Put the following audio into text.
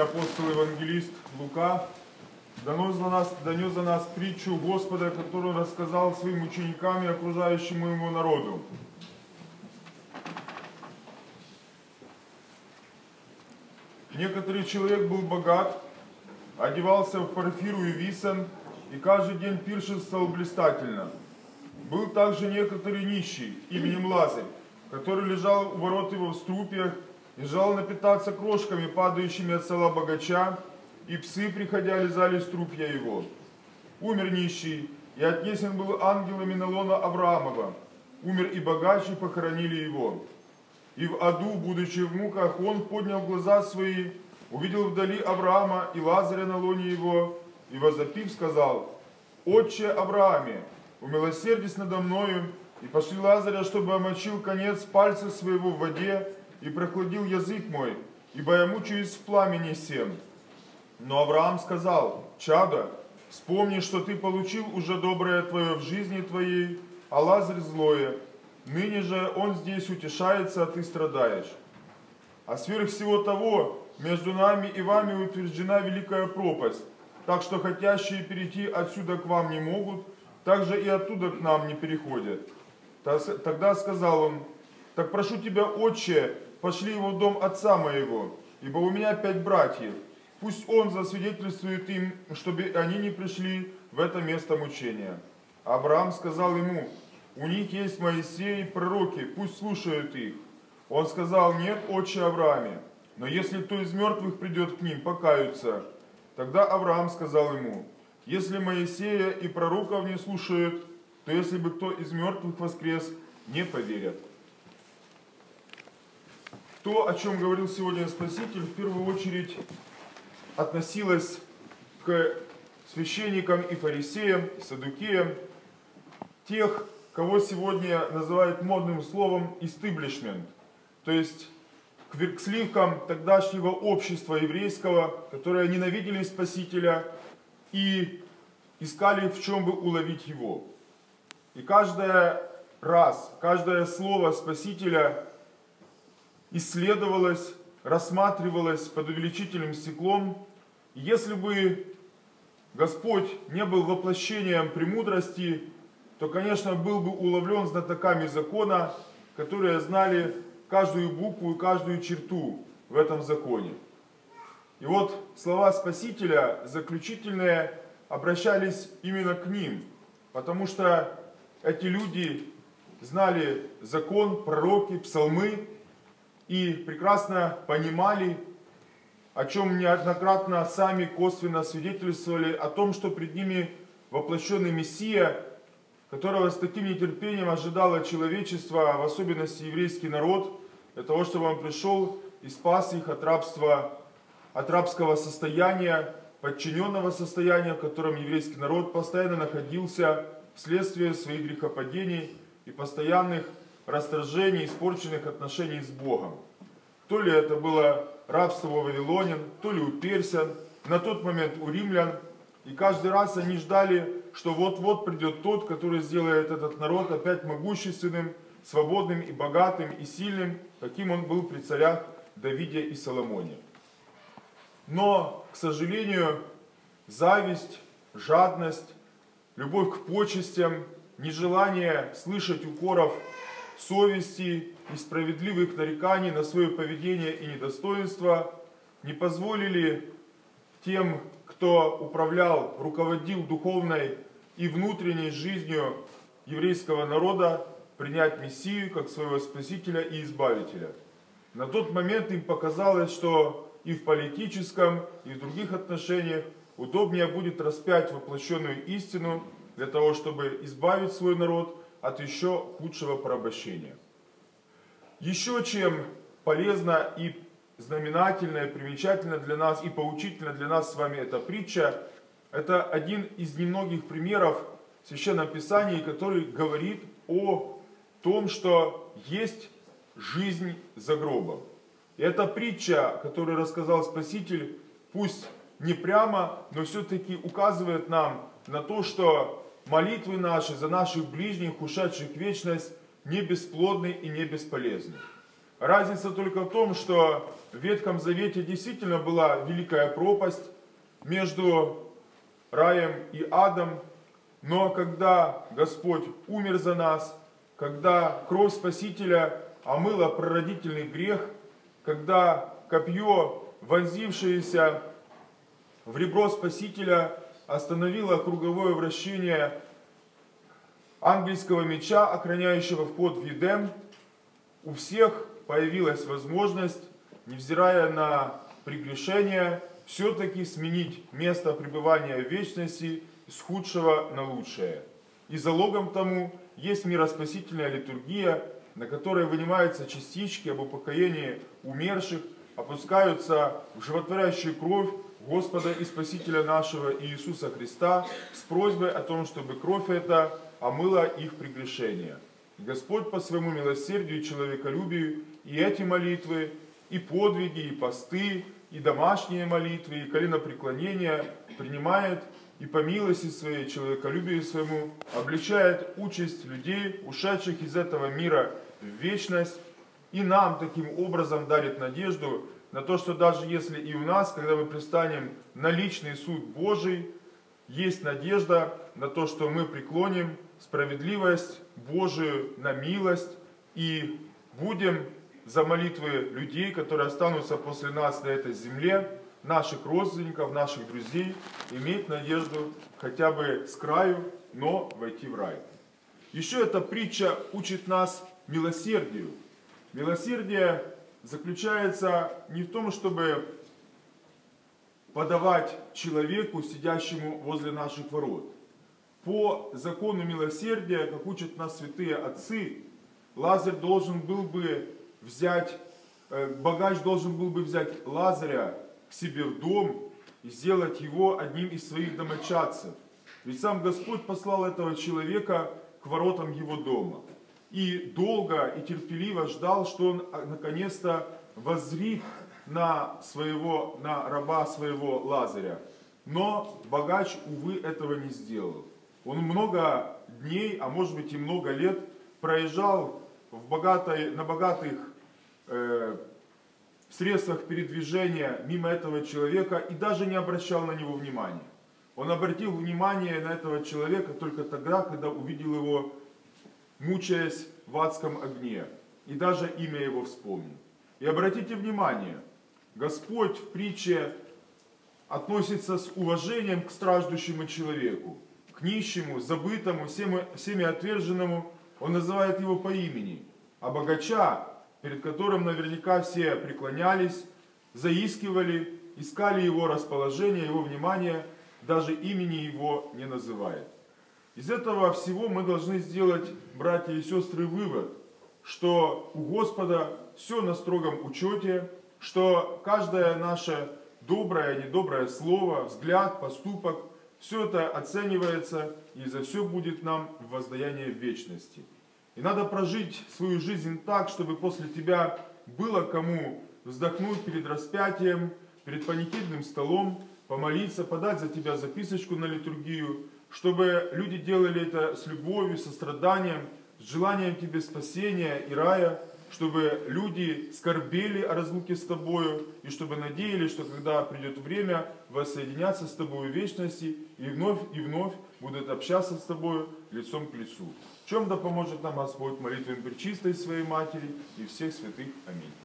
апостол евангелист Лука донес за нас притчу Господа, которую рассказал своим ученикам и окружающему его народу. Некоторый человек был богат, одевался в парфиру и висан, и каждый день пиршествовал блистательно. Был также некоторый нищий, именем Лазарь, который лежал у ворот его в струпьях и желал напитаться крошками, падающими от стола богача, и псы, приходя, лизали струпья его. Умер нищий, и отнесен был ангелами на лоно Авраамова. Умер и богач, и похоронили его. И в аду, будучи в муках, он поднял глаза свои, увидел вдали Авраама и Лазаря на лоне его, и возопив сказал: «Отче Аврааме, умилосердись надо мною, и пошли Лазаря, чтобы омочил конец пальца своего в воде, и прохладил язык мой, ибо я мучаюсь в пламени сем». Но Авраам сказал: «Чадо, вспомни, что ты получил уже доброе твое в жизни твоей, а Лазарь злое. Ныне же он здесь утешается, а ты страдаешь. А сверх всего того, между нами и вами утверждена великая пропасть, так что хотящие перейти отсюда к вам не могут, так же и оттуда к нам не переходят». Тогда сказал он: «Так прошу тебя, отче, пошли его в дом отца моего, ибо у меня 5 братьев. Пусть он засвидетельствует им, чтобы они не пришли в это место мучения». Авраам сказал ему: «У них есть Моисей и пророки, пусть слушают их». Он сказал: «Нет, отче Аврааме, но если кто из мертвых придет к ним, покаются». Тогда Авраам сказал ему: «Если Моисея и пророков не слушают, то если бы кто из мертвых воскрес, не поверят». То, о чем говорил сегодня Спаситель, в первую очередь относилось к священникам и фарисеям, саддукеям, тех, кого сегодня называют модным словом «истеблишмент», то есть к сливкам тогдашнего общества еврейского, которые ненавидели Спасителя и искали, в чем бы уловить его. И каждое слово Спасителя исследовалось, рассматривалось под увеличительным стеклом. И если бы Господь не был воплощением премудрости, то, конечно, был бы уловлен знатоками закона, которые знали каждую букву и каждую черту в этом законе. И вот слова Спасителя, заключительные, обращались именно к ним, потому что эти люди знали закон, пророки, псалмы и прекрасно понимали, о чем неоднократно сами косвенно свидетельствовали, о том, что пред ними воплощенный Мессия, которого с таким нетерпением ожидало человечество, в особенности еврейский народ, для того, чтобы он пришел и спас их от рабского состояния, подчиненного состояния, в котором еврейский народ постоянно находился вследствие своих грехопадений и постоянных расторжений, испорченных отношений с Богом. То ли это было рабство у вавилонян, то ли у персян, на тот момент у римлян. И каждый раз они ждали, что вот-вот придет тот, который сделает этот народ опять могущественным, свободным и богатым и сильным, каким он был при царях Давиде и Соломоне. Но, к сожалению, зависть, жадность, любовь к почестям, нежелание слышать укоров совести и справедливых нареканий на свое поведение и недостоинство не позволили тем, кто управлял, руководил духовной и внутренней жизнью еврейского народа, принять Мессию как своего Спасителя и Избавителя. На тот момент им показалось, что и в политическом, и в других отношениях удобнее будет распять воплощенную истину для того, чтобы избавить свой народ от еще худшего порабощения. Еще чем полезна и знаменательна, и примечательна для нас, и поучительна для нас с вами эта притча, это один из немногих примеров в Священном Писании, который говорит о том, что есть жизнь за гробом. И эта притча, которую рассказал Спаситель, пусть не прямо, но все-таки указывает нам на то, что молитвы наши за наших ближних, ушедших в вечность, не бесплодны и не бесполезны. Разница только в том, что в Ветхом Завете действительно была великая пропасть между раем и адом, но когда Господь умер за нас, когда кровь Спасителя омыла прародительный грех, когда копье, вонзившееся в ребро Спасителя, остановило круговое вращение ангельского меча, охраняющего вход в Едем, у всех появилась возможность, невзирая на прегрешение, все-таки сменить место пребывания в вечности с худшего на лучшее. И залогом тому есть мироспасительная литургия, на которой вынимаются частички об упокоении умерших, опускаются в животворящую кровь Господа и Спасителя нашего Иисуса Христа с просьбой о том, чтобы кровь эта омыла их прегрешения. И Господь по своему милосердию и человеколюбию и эти молитвы, и подвиги, и посты, и домашние молитвы, и коленопреклонения принимает и по милости своей, человеколюбию своему, облегчает участь людей, ушедших из этого мира в вечность, и нам таким образом дарит надежду на то, что даже если и у нас, когда мы пристанем на личный суд Божий, есть надежда на то, что мы преклоним справедливость Божию на милость и будем за молитвы людей, которые останутся после нас на этой земле, наших родственников, наших друзей, иметь надежду хотя бы с краю, но войти в рай. Еще эта притча учит нас милосердию. Милосердие заключается не в том, чтобы подавать человеку, сидящему возле наших ворот. По закону милосердия, как учат нас святые отцы, Лазарь должен был бы взять, богач должен был бы взять Лазаря к себе в дом и сделать его одним из своих домочадцев. Ведь сам Господь послал этого человека к воротам его дома. И долго и терпеливо ждал, что он наконец-то воззрит на раба своего Лазаря. Но богач, увы, этого не сделал. Он много дней, а может быть и много лет проезжал на богатых средствах передвижения мимо этого человека и даже не обращал на него внимания. Он обратил внимание на этого человека только тогда, когда увидел его, мучаясь в адском огне, и даже имя его вспомнил. И обратите внимание, Господь в притче относится с уважением к страждущему человеку, к нищему, забытому, всеми отверженному. Он называет его по имени. А богача, перед которым наверняка все преклонялись, заискивали, искали его расположение, его внимание, даже имени его не называет. Из этого всего мы должны сделать, братья и сестры, вывод, что у Господа все на строгом учете, что каждое наше доброе, недоброе слово, взгляд, поступок, все это оценивается и за все будет нам воздаяние в вечности. И надо прожить свою жизнь так, чтобы после тебя было кому вздохнуть перед распятием, перед паникидным столом, помолиться, подать за тебя записочку на литургию, чтобы люди делали это с любовью, состраданием, с желанием тебе спасения и рая, чтобы люди скорбели о разлуке с тобою, и чтобы надеялись, что когда придет время, воссоединятся с тобою в вечности, и вновь будут общаться с тобою лицом к лицу. В чем да поможет нам Господь молитвами Пречистой Своей Матери и всех святых. Аминь.